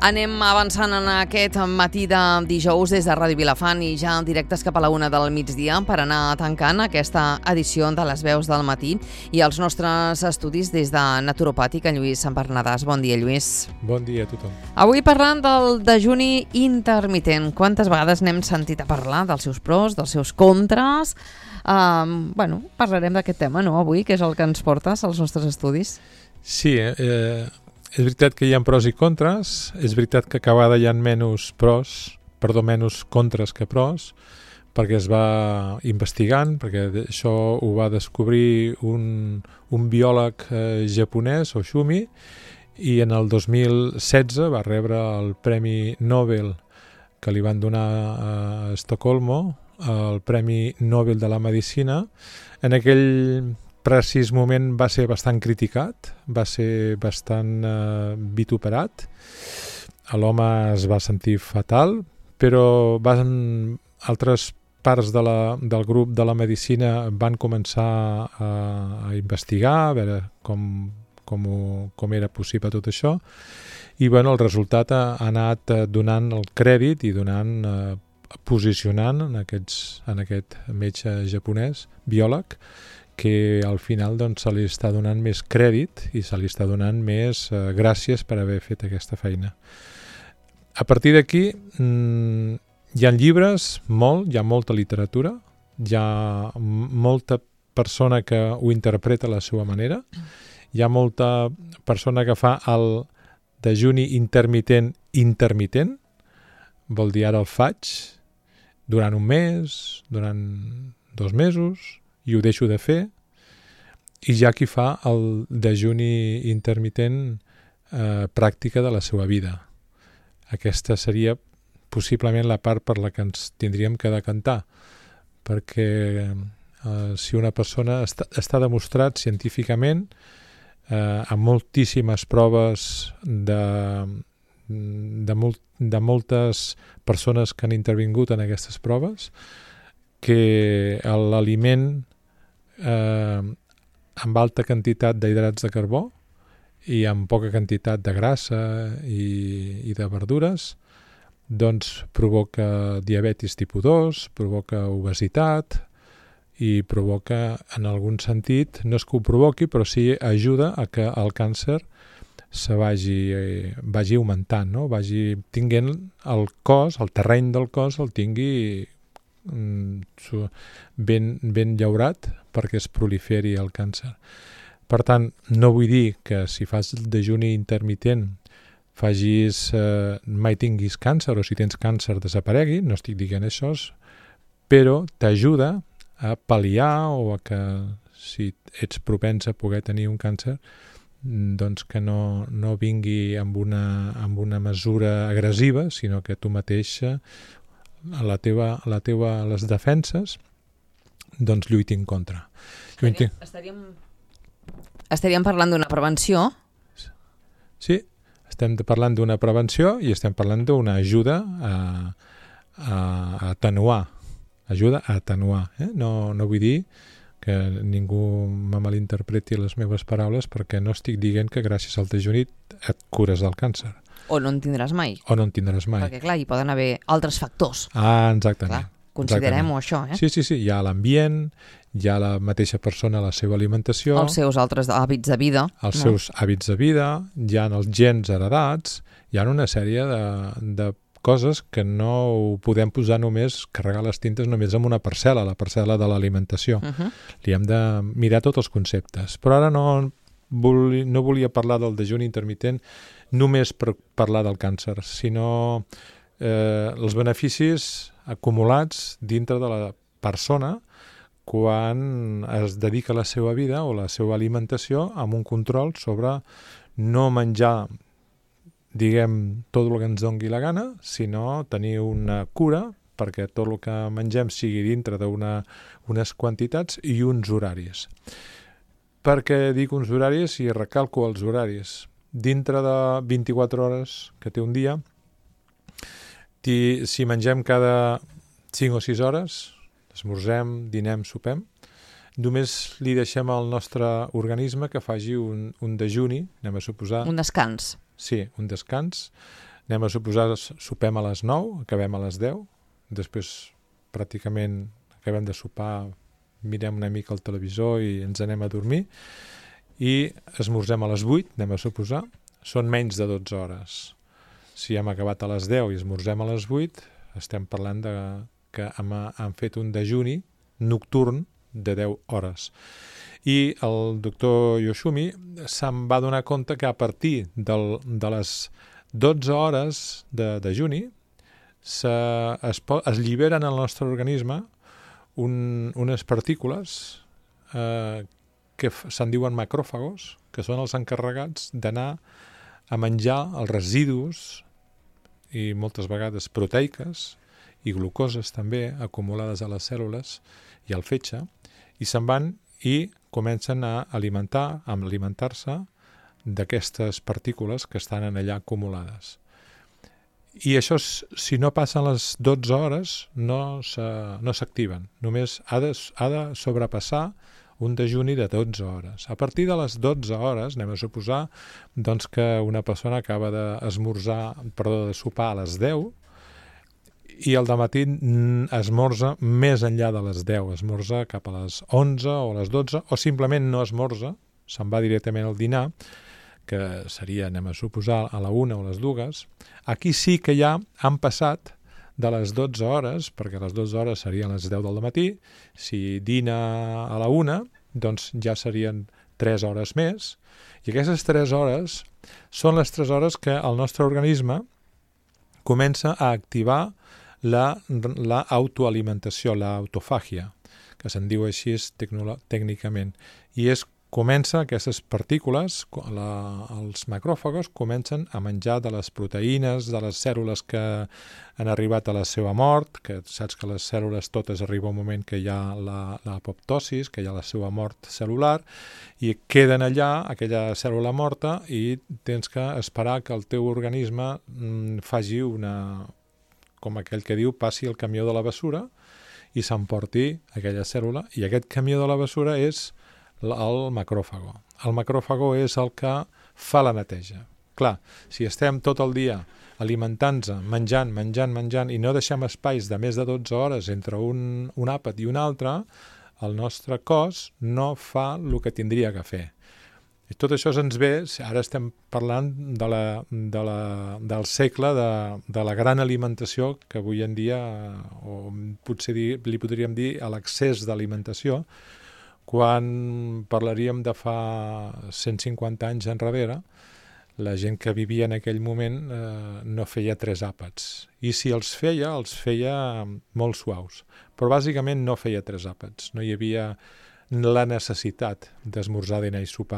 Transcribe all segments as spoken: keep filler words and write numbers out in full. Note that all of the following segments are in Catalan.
Anem avançant en aquest matí de dijous des de Ràdio Vilafant i ja en directes cap a la una del migdia per anar tancant aquesta edició de les veus del matí i els nostres estudis des de Naturopàtic en Lluís Sant Bernadàs. Bon dia, Lluís. Bon dia a tothom. Avui parlant del dejuni intermitent. Quantes vegades n'hem sentit a parlar dels seus pros, dels seus contres? Um, bueno, parlarem d'aquest tema, no?, avui, que és el que ens portes als nostres estudis. Sí, eh, és veritat que hi ha pros i contres, és veritat que cada vegada hi ha menys pros, perdó, menys contres que pros, perquè es va investigant, perquè això ho va descobrir un, un biòleg eh, japonès, Oshumi, i en el dos mil setze va rebre el Premi Nobel que li van donar a Estocolmo, el Premi Nobel de la Medicina. En aquell precís moment va ser bastant criticat, va ser bastant eh, vituperat. L'home es va sentir fatal, però van, altres parts de la, del grup de la medicina van començar a, a investigar, a veure com, com, ho, com era possible tot això, i bueno, el resultat ha, ha anat donant el crèdit i donant, eh, posicionant en, aquests, en aquest metge japonès, biòleg, que al final doncs, se li està donant més crèdit i se li està donant més eh, gràcies per haver fet aquesta feina. A partir d'aquí mmm, hi ha llibres, molt, hi ha molta literatura, hi ha molta persona que ho interpreta a la seva manera, hi ha molta persona que fa el dejuni intermitent intermitent, vol dir ara el faig durant un mes, durant dos mesos, i ho deixo de fer, i ja qui fa el dejuni intermitent eh, pràctica de la seva vida. Aquesta seria possiblement la part per la que ens tindríem que decantar, perquè eh, si una persona està, està demostrat científicament eh, amb moltíssimes proves de, de, molt, de moltes persones que han intervingut en aquestes proves, que l'aliment eh, amb alta quantitat d'hidrats de carbó i amb poca quantitat de grassa i, i de verdures doncs provoca diabetis tipus dos, provoca obesitat i provoca, en algun sentit, no és que ho provoqui, però sí ajuda a que el càncer se vagi, eh, vagi augmentant, no? Vagi tinguent el cos, el terreny del cos el tingui ben, ben llaurat perquè es proliferi el càncer. Per tant, no vull dir que si fas el dejuni intermitent fagis, eh, mai tinguis càncer, o si tens càncer desaparegui, no estic dient això, però t'ajuda a pal·liar o a que si ets propens a poder tenir un càncer, doncs que no, no vingui amb una, amb una mesura agressiva, sinó que tu mateix a la teva, a la teva, a les defenses, doncs lluitin contra. Estaríem, estaríem, estaríem parlant d'una prevenció? Sí, estem parlant d'una prevenció i estem parlant d'una ajuda a, a, a atenuar. Ajuda a atenuar. Eh? No, no vull dir que ningú me malinterpreti les meves paraules, perquè no estic dient que gràcies al dejuni et cures del càncer. O no en tindràs mai. O no en tindràs mai. Perquè, clar, hi poden haver altres factors. Ah, exactament. Clar, considerem-ho això, eh? Sí, sí, sí. Hi ha l'ambient, hi ha la mateixa persona, la seva alimentació... Els seus altres hàbits de vida. Els no? seus hàbits de vida, hi ha els gens heredats, hi ha una sèrie de, de coses que no ho podem posar només, carregar les tintes només en una parcel·la, la parcel·la de l'alimentació. Uh -huh. Li hem de mirar tots els conceptes. Però ara no, vol, no volia parlar del dejuni intermitent només per parlar del càncer, sinó eh, els beneficis acumulats dintre de la persona quan es dedica la seva vida o la seva alimentació amb un control sobre no menjar, diguem, tot el que ens doni la gana, sinó tenir una cura perquè tot el que mengem sigui dintre d'unes quantitats i uns horaris. Per què dic uns horaris i recalco els horaris? Dintre de vint-i-quatre hores que té un dia, si mengem cada cinc o sis hores, esmorzem, dinem, sopem, només li deixem al nostre organisme que faci un, un dejuni, anem a suposar... Un descans. Sí, un descans Anem a suposar, sopem a les nou, acabem a les deu, després pràcticament acabem de sopar, mirem una mica el televisor i ens anem a dormir, i esmorzem a les vuit, anem a suposar, són menys de dotze hores. Si hem acabat a les deu i esmorzem a les vuit, estem parlant de que hem, hem fet un dejuni nocturn de deu hores. I el doctor Yoshumi se'n va donar compte que a partir del, de les dotze hores de dejuni se, es, es lliberen al nostre organisme un, unes partícules eh, que se'n diuen macròfagos, que són els encarregats d'anar a menjar els residus i moltes vegades proteiques i glucoses també acumulades a les cèl·lules i al fetge, i se'n van i comencen a alimentar, a alimentar-se d'aquestes partícules que estan allà acumulades. I això, si no passen les dotze hores, no s'activen. Només ha de, ha de sobrepassar un dejuni de dotze hores. A partir de les dotze hores, anem a suposar doncs, que una persona acaba d'esmorzar, perdó, de sopar a les deu, i al dematí esmorza més enllà de les deu, esmorza cap a les onze o a les dotze, o simplement no esmorza, se'n va directament al dinar, que seria, anem a suposar, a la una o a les dues. Aquí sí que ja han passat de les dotze hores, perquè les dotze hores serien les deu del matí, si dina a la una, doncs ja serien tres hores més, i aquestes tres hores són les tres hores que el nostre organisme comença a activar la, la autoalimentació, la autofàgia, que se'n diu així tècnicament, i és comença aquestes partícules, la, els macròfagos comencen a menjar de les proteïnes, de les cèl·lules que han arribat a la seva mort, que saps que les cèl·lules totes arriba un moment que hi ha l'apoptosis, que hi ha la seva mort cel·lular, i queden allà, aquella cèl·lula morta, i tens que esperar que el teu organisme mm, faci una, com aquell que diu, passi el camió de la bessura i s'emporti aquella cèl·lula, i aquest camió de la bessura és el macròfago. El macròfago és el que fa la neteja. Clar, si estem tot el dia alimentant-nos, menjant, menjant, menjant, i no deixem espais de més de dotze hores entre un, un àpat i un altre, el nostre cos no fa el que tindria que fer. I tot això se'ns ve, ara estem parlant de la, de la, del segle de, de la gran alimentació, que avui en dia, o potser dir, li podríem dir a l'accés d'alimentació, quan parlaríem de fa cent cinquanta anys enrere, la gent que vivia en aquell moment eh, no feia tres àpats. I si els feia, els feia molt suaus. Però bàsicament no feia tres àpats. No hi havia la necessitat d'esmorzar, dinar i sopar.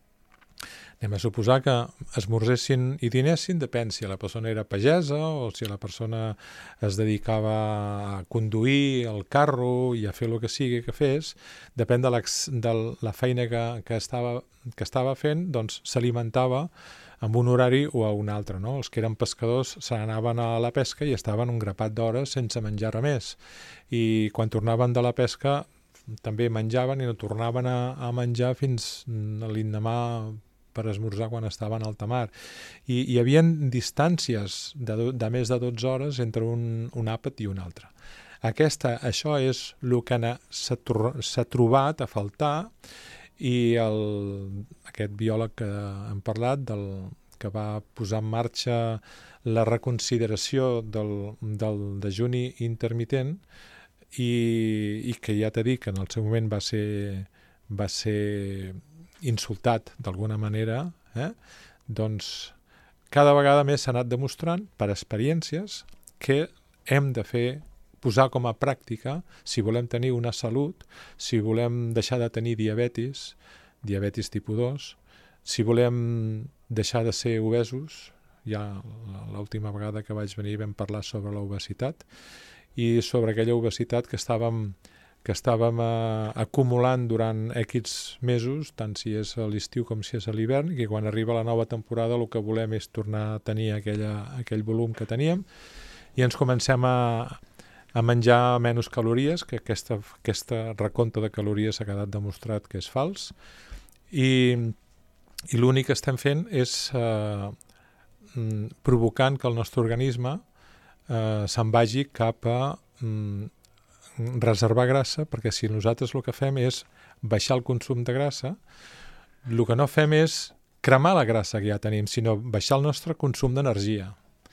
Anem a suposar que esmorzessin i dinessin, depèn si la persona era pagesa o si la persona es dedicava a conduir el carro i a fer el que sigui que fes, depèn de, de la feina que, que, estava, que estava fent, doncs s'alimentava amb un horari o a un altre, no? Els que eren pescadors se n'anaven a la pesca i estaven un grapat d'hores sense menjar res més. I quan tornaven de la pesca també menjaven i no tornaven a, a menjar fins a l'endemà per esmorzar quan estaven a alta mar. I hi havia distàncies de, de més de dotze hores entre un, un àpat i un altre. Aquesta, això és el que s'ha trobat a faltar, i el, aquest biòleg que hem parlat, del, que va posar en marxa la reconsideració del, del dejuni intermitent, i, i que ja t'he dit que en el seu moment va ser, va ser insultat d'alguna manera, eh? Doncs cada vegada més s'ha anat demostrant per experiències que hem de fer, posar com a pràctica si volem tenir una salut, si volem deixar de tenir diabetis, diabetis tipus dos, si volem deixar de ser obesos. Ja l'última vegada que vaig venir vam parlar sobre l'obesitat i sobre aquella obesitat que estàvem que estàvem eh, acumulant durant X mesos, tant si és a l'estiu com si és a l'hivern, i que quan arriba la nova temporada el que volem és tornar a tenir aquella, aquell volum que teníem, i ens comencem a, a menjar menys calories, que aquesta, aquesta recompte de calories ha quedat demostrat que és fals, i, i l'únic que estem fent és eh, mm, provocant que el nostre organisme eh, se'n vagi cap a mm, reservar grassa, perquè si nosaltres el que fem és baixar el consum de grassa, el que no fem és cremar la grassa que ja tenim, sinó baixar el nostre consum d'energia.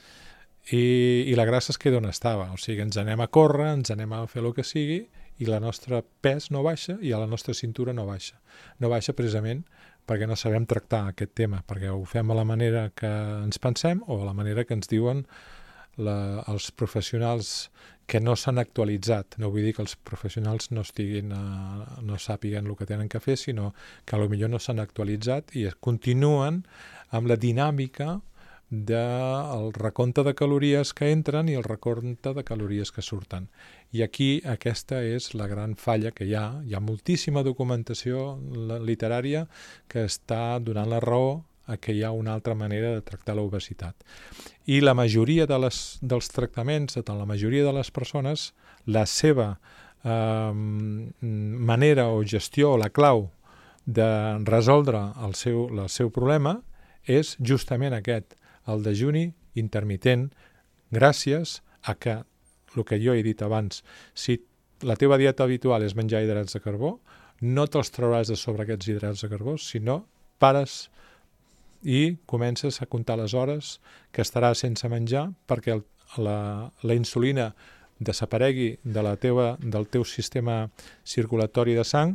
I, i la grassa es queda on estava, o sigui, ens anem a córrer, ens anem a fer el que sigui, i la nostra pes no baixa i la nostra cintura no baixa. No baixa precisament perquè no sabem tractar aquest tema, perquè ho fem a la manera que ens pensem o a la manera que ens diuen la, els professionals que no s'han actualitzat. No vull dir que els professionals no estiguin, a, no sàpiguen el que tenen que fer, sinó que potser no s'han actualitzat i continuen amb la dinàmica del recompte de calories que entren i el recompte de calories que surten. I aquí aquesta és la gran falla que hi ha. Hi ha moltíssima documentació literària que està donant la raó a que hi ha una altra manera de tractar l'obesitat. I la majoria de les, dels tractaments, de la majoria de les persones, la seva eh, manera o gestió o la clau de resoldre el seu, el seu problema és justament aquest, el dejuni intermitent, gràcies a que, el que jo he dit abans, si la teva dieta habitual és menjar hidrats de carbó, no te'ls trauràs de sobre aquests hidrats de carbó, sinó pares i comences a comptar les hores que estaràs sense menjar perquè el, la, la insulina desaparegui de la teva, del teu sistema circulatori de sang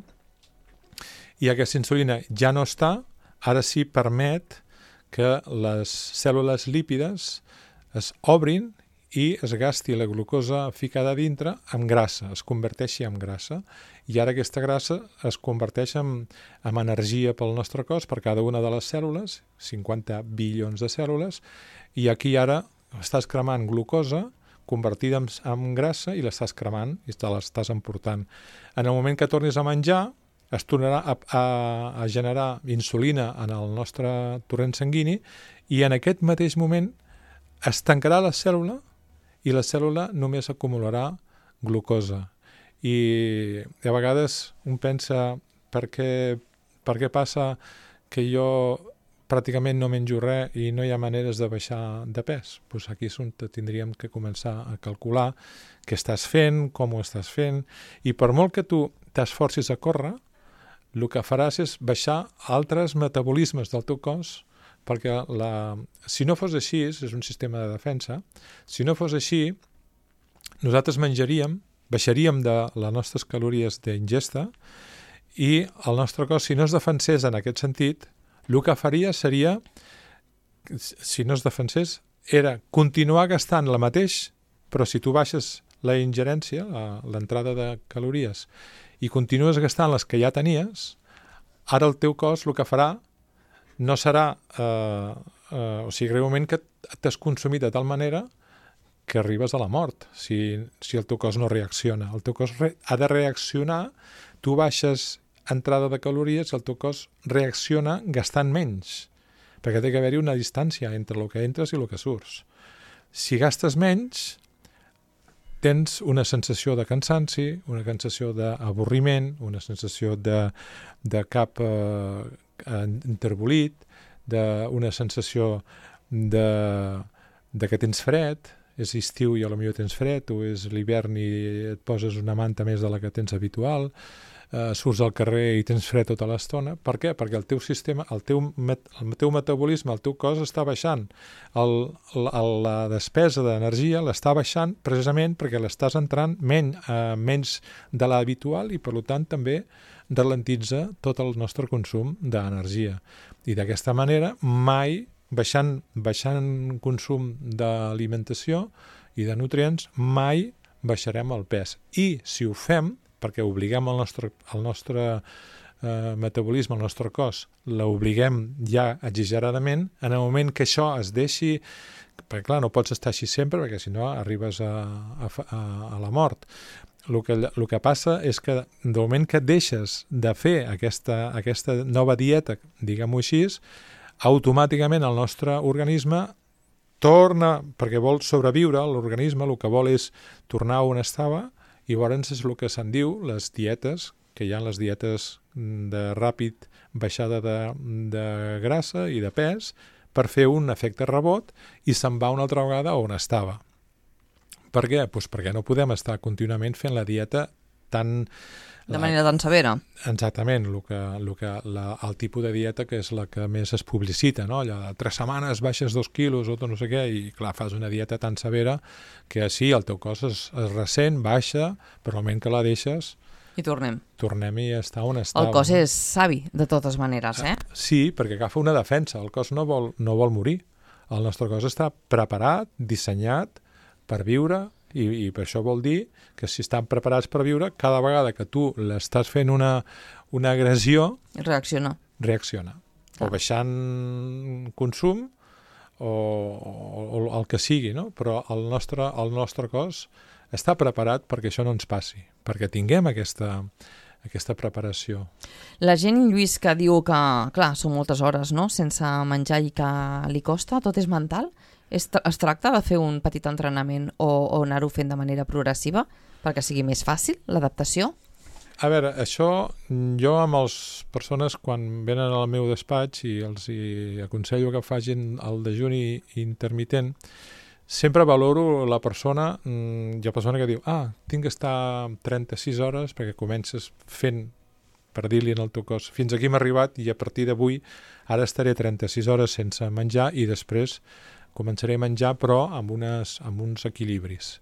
i aquesta insulina ja no està, ara sí permet que les cèl·lules lípides es obrin i es gasti la glucosa ficada dintre amb grassa, es converteixi en grassa. I ara aquesta grassa es converteix en, en energia pel nostre cos per cada una de les cèl·lules, cinquanta bilions de cèl·lules, i aquí ara estàs cremant glucosa convertida en, en grassa i l'estàs cremant i te l'estàs emportant. En el moment que tornis a menjar, es tornarà a, a, a generar insulina en el nostre torrent sanguini i en aquest mateix moment es tancarà la cèl·lula i la cèl·lula només acumularà glucosa. I a vegades un pensa per què, per què passa que jo pràcticament no menjo res i no hi ha maneres de baixar de pes? Pues aquí és on tindríem que començar a calcular què estàs fent, com ho estàs fent, i per molt que tu t'esforcis a córrer, el que faràs és baixar altres metabolismes del teu cos, perquè la, si no fos així, és un sistema de defensa, si no fos així, nosaltres menjaríem, baixaríem de les nostres calories d'ingesta i el nostre cos, si no es defensés en aquest sentit, el que faria seria, si no es defensés, era continuar gastant la mateix, però si tu baixes la ingerència, l'entrada de calories, i continues gastant les que ja tenies, ara el teu cos el que farà no serà, eh, eh, o sigui, realment que t'has consumit de tal manera que arribes a la mort, si, si el teu cos no reacciona. El teu cos re, ha de reaccionar, tu baixes entrada de calories, el teu cos reacciona gastant menys, perquè té que haver-hi una distància entre el que entres i el que surts. Si gastes menys, tens una sensació de cansanci, una sensació d'avorriment, una sensació de, de cap eh, interbolit, d'una sensació de, de que tens fred, és estiu i potser tens fred, o és l'hivern i et poses una manta més de la que tens habitual, eh, surts al carrer i tens fred tota l'estona. Per què? Perquè el teu sistema, el teu, met, el teu metabolisme, el teu cos està baixant. El, la, la despesa d'energia l'està baixant precisament perquè l'estàs entrant men, eh, menys de l'habitual i per tant també ralentitza tot el nostre consum d'energia. I d'aquesta manera mai baixant, baixant consum d'alimentació i de nutrients mai baixarem el pes. I si ho fem, perquè obliguem el nostre, el nostre eh, metabolisme, el nostre cos, l'obliguem ja exageradament, en el moment que això es deixi, perquè clar, no pots estar així sempre, perquè si no arribes a, a, a, a la mort. El que, el que passa és que del moment que deixes de fer aquesta, aquesta nova dieta, diguem-ho així, automàticament el nostre organisme torna, perquè vol sobreviure, l'organisme el que vol és tornar on estava, i llavors és el que se'n diu les dietes, que hi ha les dietes de ràpid baixada de, de grassa i de pes, per fer un efecte rebot i se'n va una altra vegada on estava. Per què? Pues perquè no podem estar contínuament fent la dieta tan... De manera tan severa. Exactament, el, que, el, que, la, el tipus de dieta que és la que més es publicita, no? Allò de tres setmanes baixes dos quilos o no sé què, i clar, fas una dieta tan severa que sí, el teu cos es, es ressent, baixa, però al moment que la deixes... I tornem. Tornem i està on estava. El cos és savi, de totes maneres, eh? Sí, perquè agafa una defensa. El cos no vol, no vol morir. El nostre cos està preparat, dissenyat per viure, i, i per això vol dir que si estan preparats per viure, cada vegada que tu l'estàs fent una, una agressió... Reacciona. Reacciona. Ah. O baixant consum, o, o, o el que sigui, no? Però el nostre, el nostre cos està preparat perquè això no ens passi, perquè tinguem aquesta, aquesta preparació. La gent, Lluís, que diu que, clar, són moltes hores, no?, sense menjar i que li costa, tot és mental? Es, tra es tracta de fer un petit entrenament o, o anar-ho fent de manera progressiva perquè sigui més fàcil, l'adaptació? A veure, això jo amb les persones quan venen al meu despatx i els hi aconsello que facin el dejuni intermitent, sempre valoro la persona, hi ha persona que diu, ah, tinc que estar trenta-sis hores perquè comences fent, per dir-li en el teu cos, fins aquí m'he arribat i a partir d'avui ara estaré trenta-sis hores sense menjar i després començaré a menjar però amb, unes, amb uns equilibris.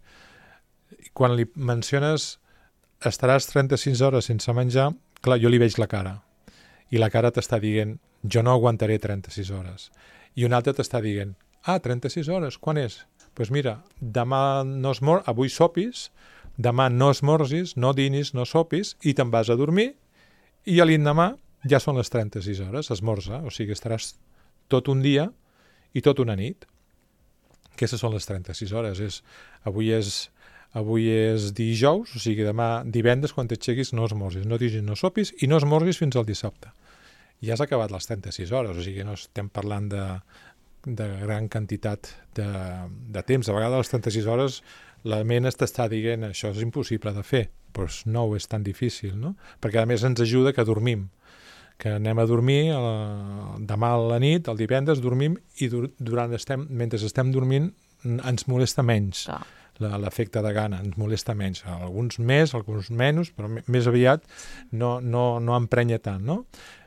Quan li menciones estaràs trenta-sis hores sense menjar, clar, jo li veig la cara i la cara t'està dient, jo no aguantaré trenta-sis hores. I un altre t'està dient, ah, trenta-sis hores, quan és? Doncs pues mira, demà no esmor, avui sopis, demà no esmorzis, no dinis, no sopis, i te'n vas a dormir, i a l'endemà ja són les trenta-sis hores, esmorza, o sigui, estaràs tot un dia i tot una nit. Aquestes són les trenta-sis hores. És, avui, és, avui és dijous, o sigui, demà divendres, quan t'aixequis, no esmorzis, no dinis, no sopis, i no esmorzis fins al dissabte. Ja has acabat les trenta-sis hores, o sigui, no estem parlant de... de gran quantitat de, de temps. A vegades a les trenta-sis hores la ment t'està dient això és impossible de fer, però no és tan difícil, no? Perquè a més ens ajuda que dormim, que anem a dormir eh, demà a la nit, el divendres dormim i dur durant estem, mentre estem dormint ens molesta menys ah. l'efecte de gana, ens molesta menys, alguns més, alguns menys, però més aviat no, no, no emprenya tant, no?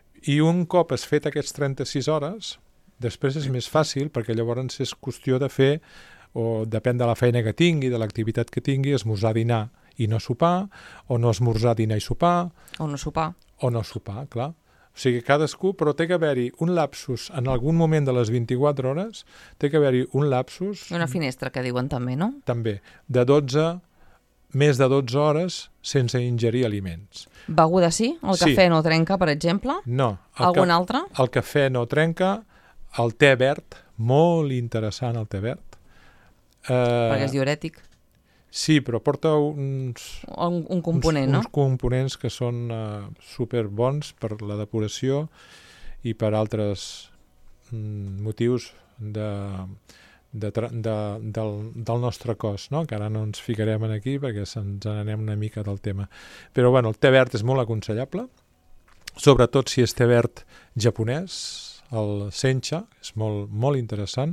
I un cop has fet aquests trenta-sis hores, després és més fàcil perquè llavors és qüestió de fer, o depèn de la feina que tingui, de l'activitat que tingui, esmorzar, dinar i no sopar, o no esmorzar, dinar i sopar. O no sopar. O no sopar, clar. O sigui, cadascú, però té que haver-hi un lapsus en algun moment de les vint-i-quatre hores, té que haver-hi un lapsus... Una finestra, que diuen també, no? També, de dotze, més de dotze hores sense ingerir aliments. Beguda sí? El sí. Cafè no trenca, per exemple? No. Algun altre? El cafè no trenca. El te verd, molt interessant el te verd. Eh, Perquè és diurètic. Sí, però porta uns... Un, un component, uns, no? Uns components que són uh, superbons per la depuració i per altres mm, motius de, de, de, del, del nostre cos, no? Que ara no ens ficarem aquí perquè se'ns n'anem una mica del tema. Però bueno, el te verd és molt aconsellable, sobretot si és te verd japonès, el sencha, és molt, molt interessant.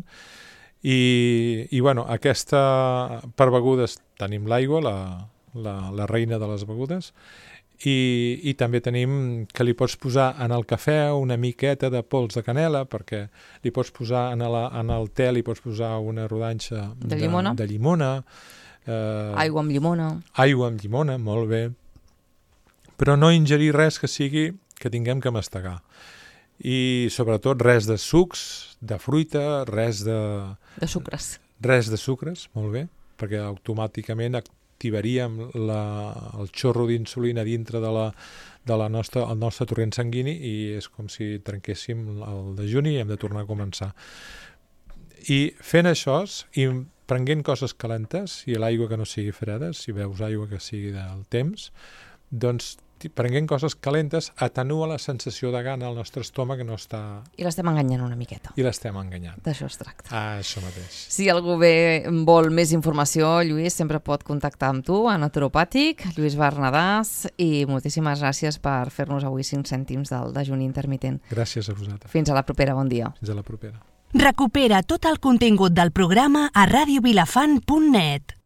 I, i bueno, aquesta, per begudes tenim l'aigua, la, la, la reina de les begudes, i, i també tenim que li pots posar en el cafè una miqueta de pols de canela, perquè li pots posar en, la, en el te, li pots posar una rodanxa de, de llimona. De llimona eh, aigua amb llimona. Aigua amb llimona, molt bé. Però no ingerir res que sigui que tinguem que mastegar. I sobretot res de sucs, de fruita, res de... De sucres. Res de sucres, molt bé, perquè automàticament activaríem la, el xorro d'insulina dintre de la, de la nostra, el nostre torrent sanguini i és com si trenquéssim el dejuni i hem de tornar a començar. I fent això, i prenent coses calentes, i l'aigua que no sigui freda, si veus aigua que sigui del temps, doncs prenent coses calentes atenua la sensació de gana al nostre estómac que no està... I l'estem enganyant una miqueta. I l'estem enganyant. D'això es tracta. Ah, això mateix. Si algú bé vol més informació, Lluís, sempre pot contactar amb tu a Naturopàtic, Lluís Bernadàs, i moltíssimes gràcies per fer-nos avui cinc cèntims del dejuni intermitent. Gràcies a vosaltres. Fins a la propera, bon dia. Fins a la propera. Recupera tot el contingut del programa a radio vilafant punt net.